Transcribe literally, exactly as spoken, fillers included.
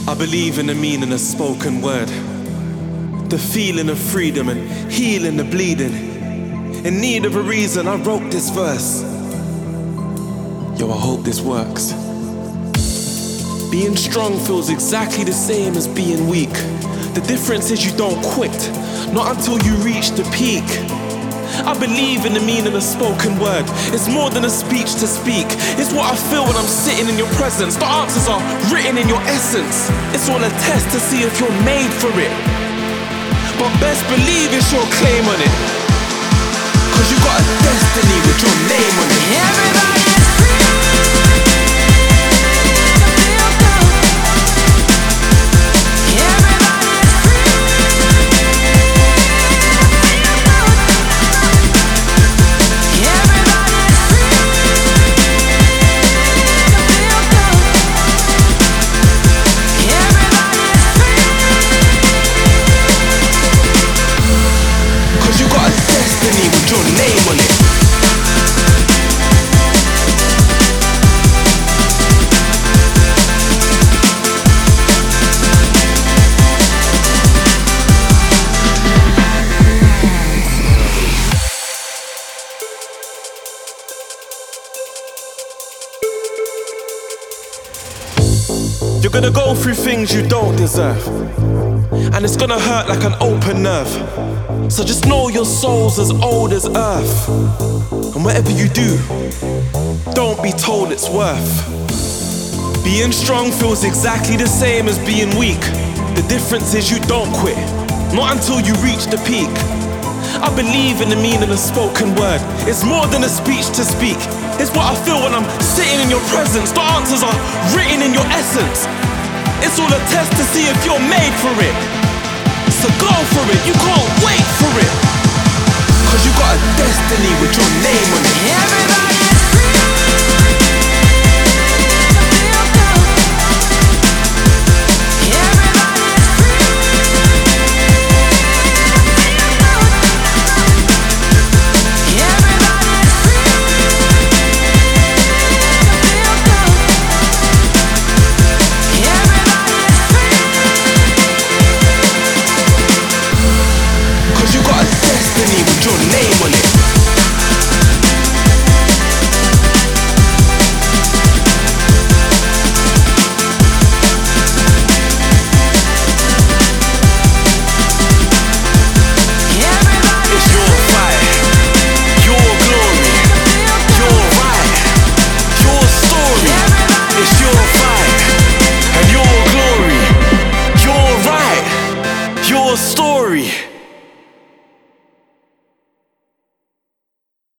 I believe in the meaning of spoken word, the feeling of freedom and healing the bleeding. In need of a reason, I wrote this verse. Yo, I hope this works. Being strong feels exactly the same as being weak. The difference is you don't quit, not until you reach the peak. I believe in the meaning of spoken word. It's more than a speech to speak. It's what I feel when I'm sitting in your presence. The answers are written in your essence. It's all a test to see if you're made for it. But best believe it's your claim on it, 'cause you got a destiny with your name on it. Everybody is free. With your name on it. You're gonna go through things you don't deserve, and it's gonna hurt like an open nerve. So just know your soul's as old as earth, and whatever you do, don't be told it's worth. Being strong feels exactly the same as being weak. The difference is you don't quit, not until you reach the peak. I believe in the meaning of spoken word. It's more than a speech to speak. It's what I feel when I'm sitting in your presence. The answers are written in your essence. It's all a test to see if you're made for it. So go for it, you can't wait for it, 'cause you got a destiny with your name on it. Everybody is free.